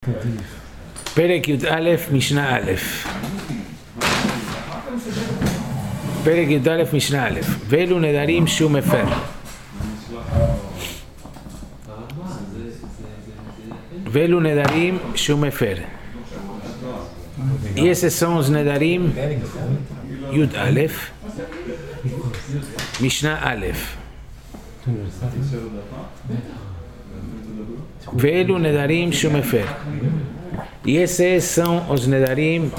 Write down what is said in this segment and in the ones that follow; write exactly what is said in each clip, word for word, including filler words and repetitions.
פרק י"א משנה א'. פרק י"א משנה א'. ואלו נדרים שהוא מפר. ואלו נדרים שהוא מפר. Y esos son los נדרים י"א משנה א'. ואלו נדרים שהוא מפר. E esses são os nedarim,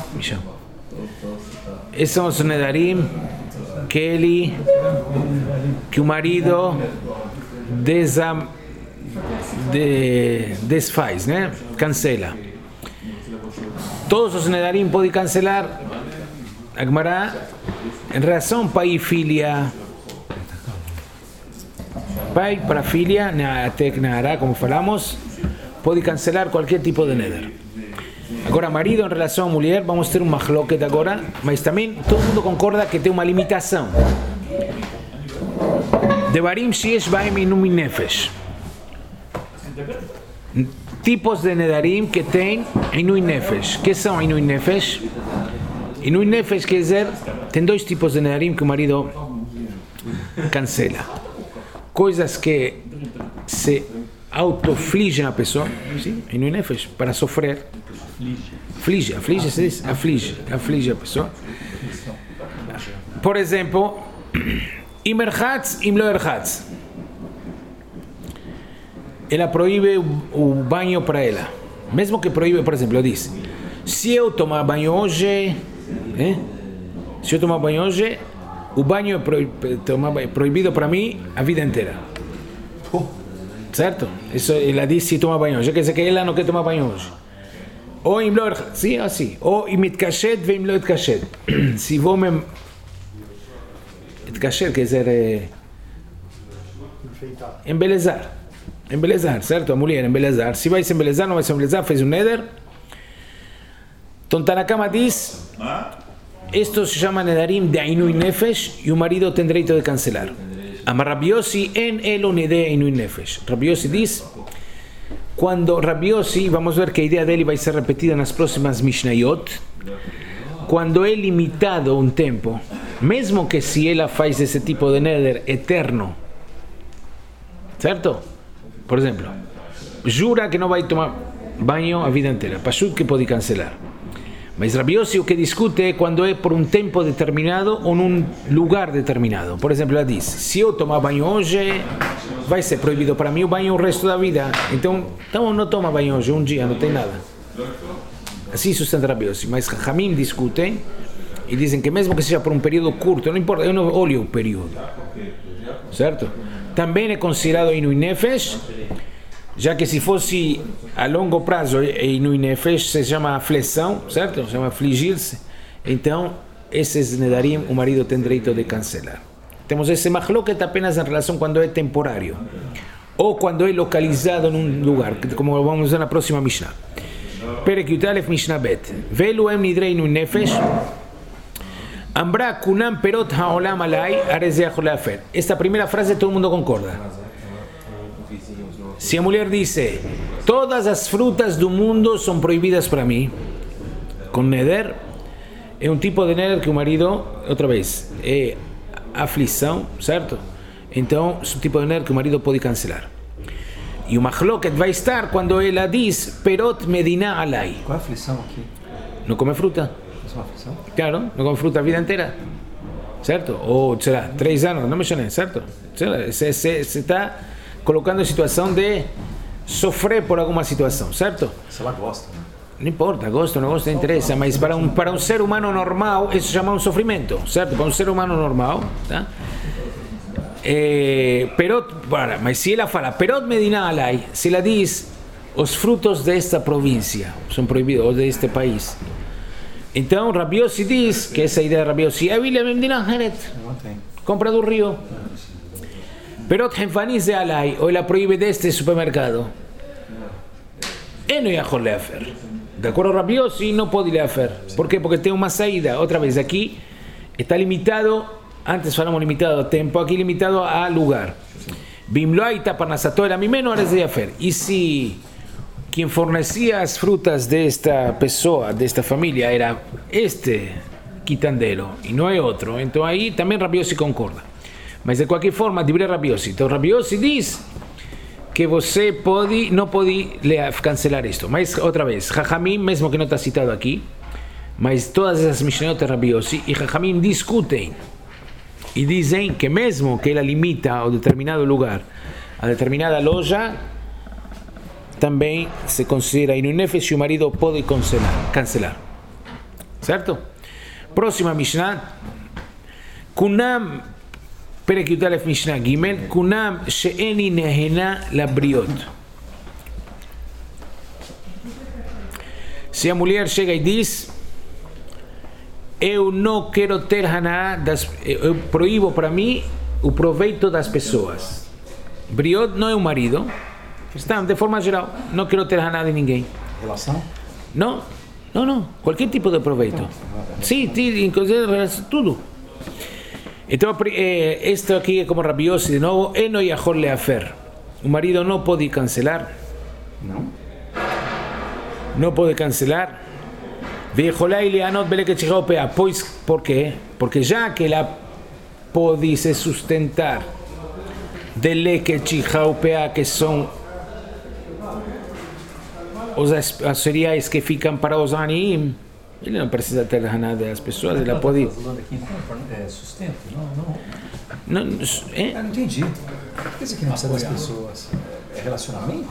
esses são os nedarim que ele, que o marido desa, de, desfaz, né? Cancela. Todos os nedarim podem cancelar. A Gemara, em relação pai e filha, pai para filha, até que na como falamos, pode cancelar qualquer tipo de neder. Agora, marido em relação à mulher, vamos ter um machloket agora, mas também todo mundo concorda que tem uma limitação. Devarim sheyesh bahem inui nefesh. Tipos de nedarim que tem inui nefesh. O que são inui nefesh? Inui nefesh quer dizer, tem dois tipos de nedarim que o marido cancela. Coisas que se autofligem a pessoa, sim, inui nefesh, para sofrer. Aflige, aflige, se diz? Aflige, aflige a pessoa. Por exemplo, im erhatz, im lo erhatz. Ela proíbe o banho para ela. Mesmo que proíbe, por exemplo, diz: se eu tomar banho hoje, eh? se eu tomar banho hoje, o banho é proibido para mim a vida inteira. Certo? Isso ela diz se tomar banho hoje, quer dizer que ela não quer tomar banho hoje. או אם לא, sim, assim, או אם מתקשט ואם לא התקשט. Se vou me התקשט, quer dizer, embelezar, embelezar, certo? A mulher embelezar, se vai se embelezar, não vai se embelezar, fez um neder. Então Tanakama diz, esto se chama nedarim de inui nefesh e o marido tem direito de cancelar. Ama Rabbi Yossi en elo nede inui nefesh. Rabbi Yossi diz, quando Rabbi Yossi, vamos ver que a ideia dele vai ser repetida nas próximas Mishnayot, quando é limitado um tempo, mesmo que se ela faz esse tipo de neder eterno, certo? Por exemplo, jura que não vai tomar banho a vida inteira, pashut que pode cancelar. Mas Rabbi Yossi o que discute é quando é por um tempo determinado ou num lugar determinado. Por exemplo, ela diz, se eu tomar banho hoje, vai ser proibido para mim o banho o resto da vida. Então, então não toma banho hoje, um dia, não tem nada. Assim sustenta Rabbi Yossi. Mas Hamim discutem e dizem que mesmo que seja por um período curto, não importa, eu não olho o período. Certo? Também é considerado inui nefesh, já que se fosse a longo prazo inui nefesh se chama aflição, certo? Se chama afligir-se. Então, esses nedarim o marido tem direito de cancelar. Temos esse machloket apenas em relação quando é temporário ou quando é localizado num lugar, como vamos ver na próxima Mishnah. Perek Yud Mishnah Bet. Velu em nidrei inui nefesh. Ambra kunam perot haolam alai arezeach leafer. Esta primeira frase todo mundo concorda. Se a mulher diz, todas as frutas do mundo são proibidas para mim, com neder, é um tipo de neder que o marido, outra vez, é aflição, certo? Então, é um tipo de neder que o marido pode cancelar. E o machloket vai estar quando ela diz, perot medina alai. Qual é a aflição aqui? Não come fruta. É uma aflição? Claro, não come fruta a vida inteira. Certo? Ou, sei lá, três anos, não me chame, certo? Você está colocando a situação de sofrer por alguma situação, certo? Se ela gosta, né? Não importa, gosta ou não gosta, não interessa, mas para um, para um ser humano normal, isso se chama um sofrimento, certo? Para um ser humano normal, tá? É, perot, para, mas se ela fala, perot medina alai, se ela diz, os frutos desta província são proibidos, ou deste país. Então, Rabbi Yossi diz, que essa ideia de Rabbi Yossi, é Bíblia medina heret, compra do rio. Perot henfaniz de alai, ou ela proíbe deste supermercado. Eno yachol leafer. De acordo a Rabbi Yossi, não pode leafer. Por quê? Porque tem uma saída. Outra vez, aqui está limitado, antes falamos limitado a tempo, aqui limitado a lugar. Bimlo aita parnasato era mimeno ares de leafer. E se quem fornecia as frutas desta pessoa, desta família, era este quitandeiro e não é outro. Então aí também Rabi Yossi concorda. Mas de qualquer forma, Divrei Rabi Yossi. Então Rabi Yossi diz que você pode, não pode cancelar isto. Mas outra vez, Jajamim, mesmo que não está citado aqui, mas todas essas Mishnayot de Rabi Yossi e Jajamim discutem e dizem que mesmo que ela limita a um determinado lugar, a determinada loja, também se considera Inui Nefesh e o marido pode cancelar. cancelar. Certo? Próxima Mishnah. Kunam, Perek Yud Alef Mishnah Gimel, Kunam she'eni nehena labriot. Se a mulher chega e diz: eu não quero ter haná, das, eu proíbo para mim o proveito das pessoas. Briot não é o marido, está de forma geral, não quero ter haná de ninguém. Relação? Não, não, não, qualquer tipo de proveito. Sim, sí, inclusive tudo. Então, eh, isto aqui é como Rabi Yossi, de novo, eno yachol leafer. O marido não pode cancelar. Não. Não pode cancelar. Pois, por quê? Porque já que ela pode se sustentar de leket chichaupea, que são os cereais que ficam para os anim, ele não precisa ter nada das pessoas, ela pode... É sustento? Não, não. Não, é? Eu não entendi. Por que você que não precisa das pessoas? É relacionamento?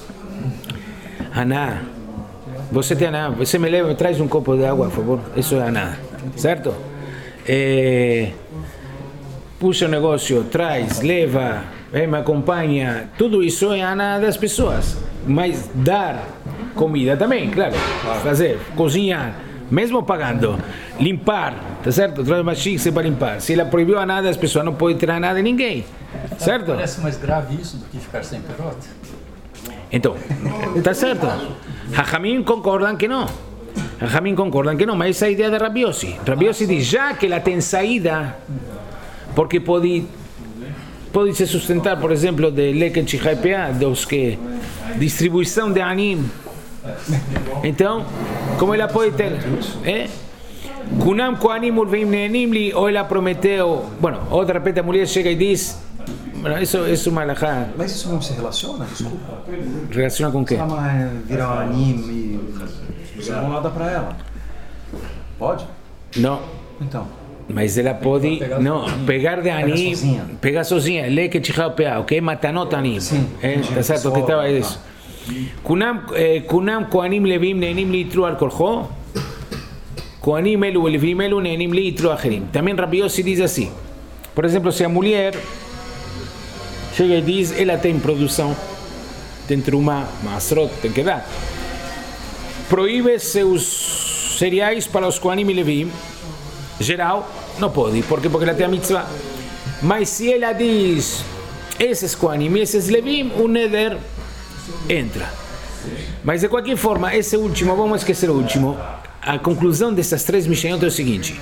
Haná. Você tem Haná. Você me leva, me traz um copo de água, por favor. Isso é Haná. Certo? É, puxa o negócio, traz, leva, é, me acompanha. Tudo isso é Haná das pessoas. Mas dar comida também, claro. Fazer, cozinhar, mesmo pagando. Limpar, tá certo? Traz uma xícara para limpar. Se ela proibiu a nada, as pessoas não podem tirar nada de ninguém. Certo? Parece mais grave isso do que ficar sem perota. Então, tá certo. Jajamim concordam que não. Jajamim concordam que não, mas essa é a ideia de Rabi Yossi. Rabi Yossi diz, já que ela tem saída, porque pode, pode se sustentar, por exemplo, de leket chichaipea, dos que distribuição de anim. Então, como ela pode ter, é? Kunam koanim ulveim ne'enim li, ou ela prometeu, bueno, ou de repente a mulher chega e diz, bueno, isso, isso é uma alahá. Mas isso não se relaciona? Desculpa. Relaciona com o quê? Se ela virar um anime e você não dá para ela. Pode? Não. Então. Mas ela pode, pegar não, sozinha. pegar de anim, sozinha. pegar sozinha, lê que chichaupea, ok? Matanot anim. Sim. É, tá certo, o que estava isso. Kunam, kunam koanim levim ne'enim li yitru al kolcho, koanim elu levim elu ne'enim li yitru acherim. Também Rabi Yossi diz assim, por exemplo, se a mulher chega e diz, ela tem produção, tem truma, masrot, tem que dar. Proíbe seus cereais para os koanim e levim, geral, não pode, porque porque ela tem a mitzvah. Mas se ela diz, esses koanim e esses levim, o neder entra. Mas de qualquer forma, esse último, vamos esquecer o último. A conclusão dessas três Mishnayot é o seguinte: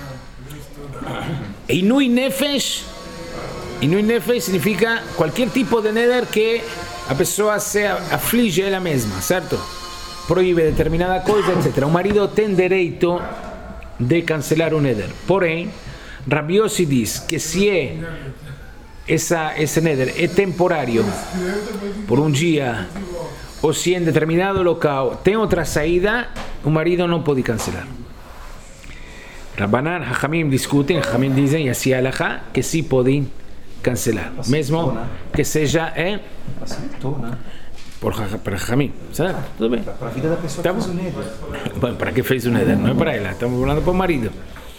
Inui Nefesh, Inui Nefesh significa qualquer tipo de neder que a pessoa se aflige ela mesma, certo? Proíbe determinada coisa, etcétera. O marido tem direito de cancelar o neder. Porém, Rabi Yossi diz que se é essa, esse neder é temporário, por um dia, ou se em determinado local tem outra saída, o marido não pode cancelar. Rabbanan, Hachamim discutem, Hachamim dizem, e assim é alahá, que sim podem cancelar, mesmo que seja é Facilitou, né? por Hachamim, certo? Tudo bem. Para a vida da pessoa que fez o neder. Bom, para que fez o neder? Não é para ela, estamos falando para o marido.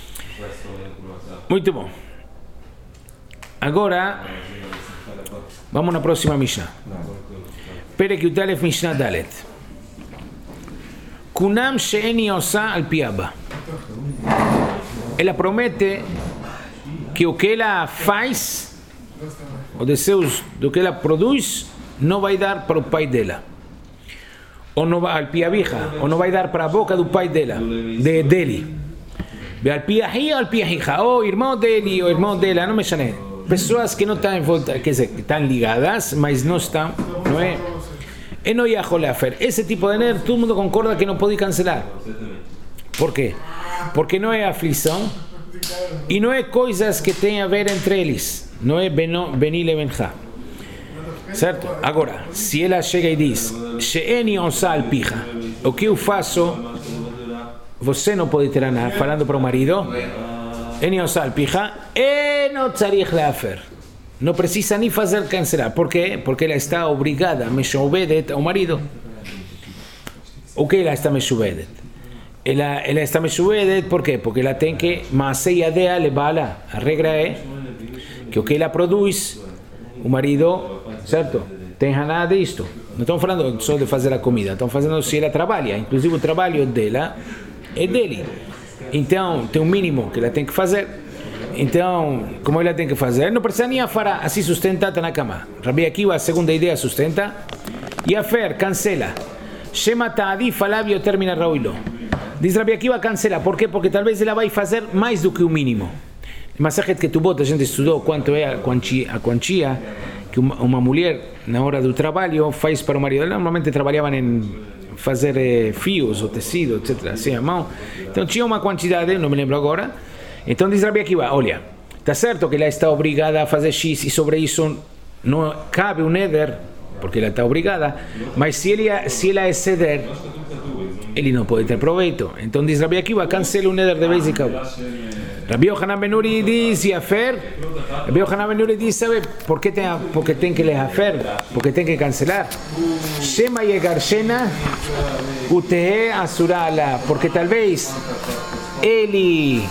Muito bom. Agora, vamos na próxima Mishnah. Perek Yud Alef Mishnah Dalet. Kunam she'eni osa al pi Abba. Ela promete que o que ela faz, o deseos do que ela produz, não vai dar para o pai dela. Ou não vai, al pi abija, ou não vai dar para a boca do pai dela, de dele. Al pi ahi, al pi ahija, ou irmão dele, ou irmão dela, não me chame. Pessoas que não estão em volta, quer dizer, que estão ligadas, mas não estão, não é? E no yajole afer. Ese tipo de neder, todo el mundo concorda que no puede cancelar. ¿Por quê? Porque não é aflição e não é coisas que tem a ver entre eles. Não é benile benja. Certo? Agora, se ela chega e diz She'eni onsa al pija, o que eu faço, você não pode ter nada, falando para o marido, Eni onsa al pija, e não tzarich leafer. Não precisa nem fazer cancelar. Por quê? Porque ela está obrigada, meshubedet, ao marido. O que ela está meshubedet? Ela, ela está meshubedet, por quê? Porque ela tem que maasei adea lebala. A regra é que o que ela produz, o marido, certo? Tem nada disto. Não estamos falando só de fazer a comida, estamos falando se ela trabalha. Inclusive o trabalho dela é dele. Então, tem um mínimo que ela tem que fazer. Então, como ela tem que fazer? Não precisa nem afara, assim sustenta, está na cama. Rabi Akiva, a segunda ideia, sustenta. E a fer, cancela. Shema ta'adi falabio termina rauilo. Diz Rabi Akiva, cancela. Por quê? Porque talvez ela vai fazer mais do que o mínimo. Masajet que tu bota, a gente estudou quanto é a quantia, a quantia que uma, uma mulher, na hora do trabalho, faz para o marido. Normalmente trabalhavam em fazer eh, fios ou tecido, etcétera, assim a mão. Então tinha uma quantidade, não me lembro agora. Então diz Rabi Akiva, olha, está certo que ela está obrigada a fazer X e sobre isso não cabe um neder, porque ela está obrigada, mas se ela, se ela exceder, ele não pode ter proveito. Então diz Rabi Akiva, cancela o neder de vez e acabou. Rabi Yohanan ben Nuri diz, e afer, Rabi Yohanan ben Nuri diz, sabe por que tem, porque tem que afer, porque tem que cancelar. Shema yegarshena utehe asurala, porque talvez ele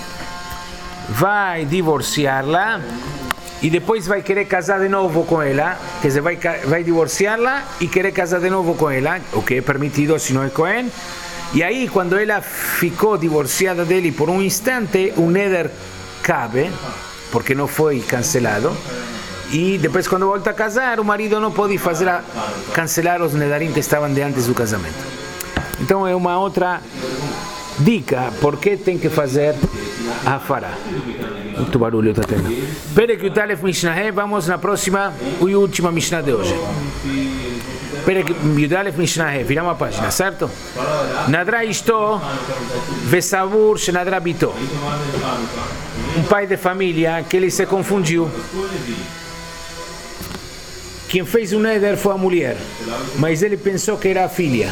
vai divorciá-la e depois vai querer casar de novo com ela, quer dizer, vai, vai divorciá-la e querer casar de novo com ela, o que é permitido se não é Cohen. E aí, quando ela ficou divorciada dele por um instante, o neder cabe, porque não foi cancelado. E depois, quando volta a casar, o marido não pode fazer a, cancelar os nedarim que estavam de antes do casamento. Então, é uma outra dica, por que tem que fazer a fará. Muito barulho está tendo. Perek Yutalef Mishnah, vamos na próxima e última Mishnah de hoje. Perek Yutalef Mishnah, viramos a página, certo? Nadra isto, Vesavur Shenadra Bito. Um pai de família que ele se confundiu. Quem fez o neder foi a mulher, mas ele pensou que era a filha.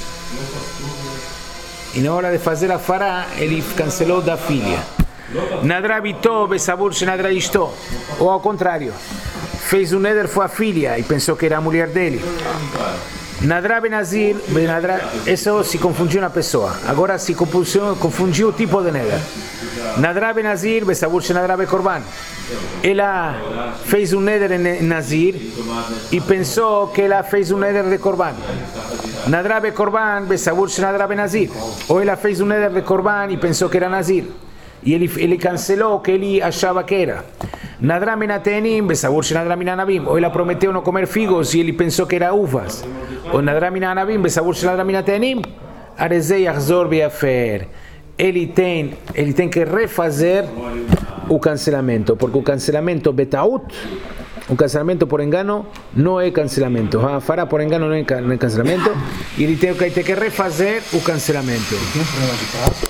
E na hora de fazer a fará, ele cancelou da filha. Nadra Bito, Vesavur Shenadra isto. Ou ao contrário, fez o neder foi a filha e pensou que era a mulher dele. Nadra Benazir, Benadra, isso se confundiu na pessoa. Agora se confundiu, confundiu o tipo de neder. Nadra Benazir, Vesavur Shenadra Bekorban. Ela fez um neder em Nazir e pensou que ela fez um neder de Korban. Nadra Bekorban, Vesavur Shenadra Benazir. Ou ela fez um neder de Korban e pensou que era Nazir. E ele, ele cancelou o que ele achava que era. Nadra Minatenim, Vesavur Shenadra Minanabim. Ou ela prometeu não comer figos e ele pensou que era uvas. Ou Nadra Minanabim, Vesavur Shenadra Minatenim. Arezei Achzor Beafer. Ele tem, ele tem que refazer o cancelamento, porque o cancelamento betaut, o cancelamento por engano não é cancelamento. A fará por engano não é cancelamento e ele tem que refazer o cancelamento.